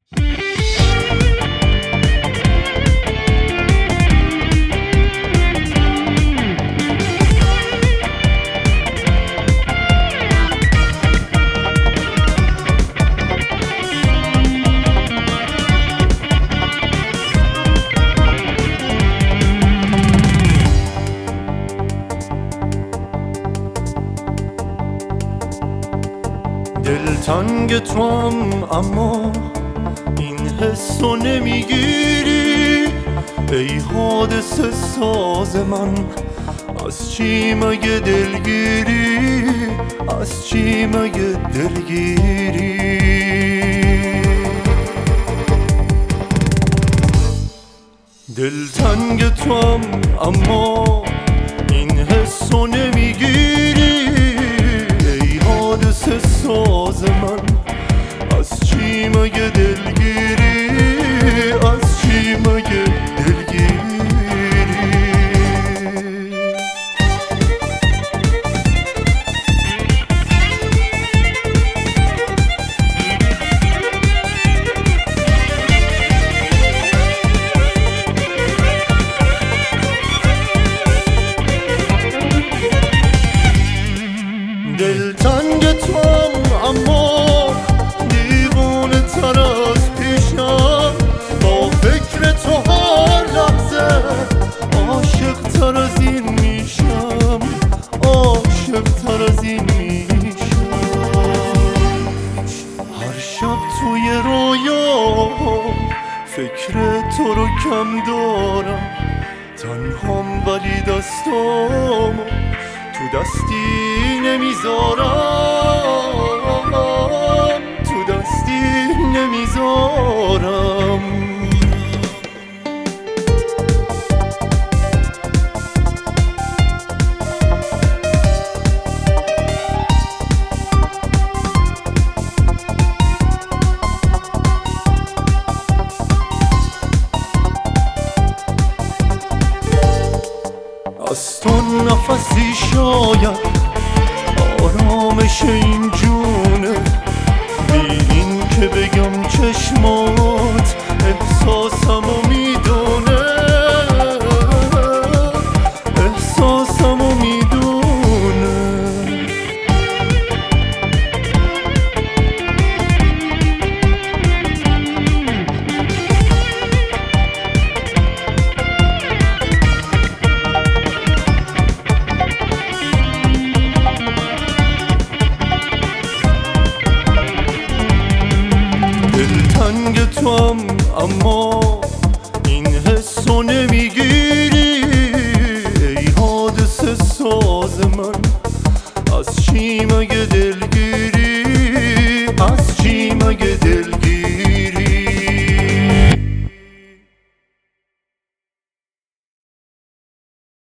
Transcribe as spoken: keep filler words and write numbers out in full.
دلتنگ توام اما این حسو نمیگیری، ای حادثه ساز من، از چی مگه دلگیری، از چی مگه دلگیری. دلتنگ توام اما این حسو نمیگیری، ای حادثه ساز من، از چی مگه دلگیری، از چی مگه دلگیری. دلتنگ توام اما دیوانه تر از پیشم، با فکر تو هر لحظه عاشق تر از این میشم، عاشق تر از این میشم. هر شب توی رویا فکر تو رو کم دارم، تنهام ولی دستامو تو دستی نمیذارم، تو دستی نمیذارم. از تو نفسی شاید آرامش این جونه، بی این که بگم چشمات احساسمو میدونه، احساسمو میدونه. دلتنگ توام اما این حسو نمیگیری، ای حادثه ساز من، از چی مگه دلگیری، از چی مگه دلگیری.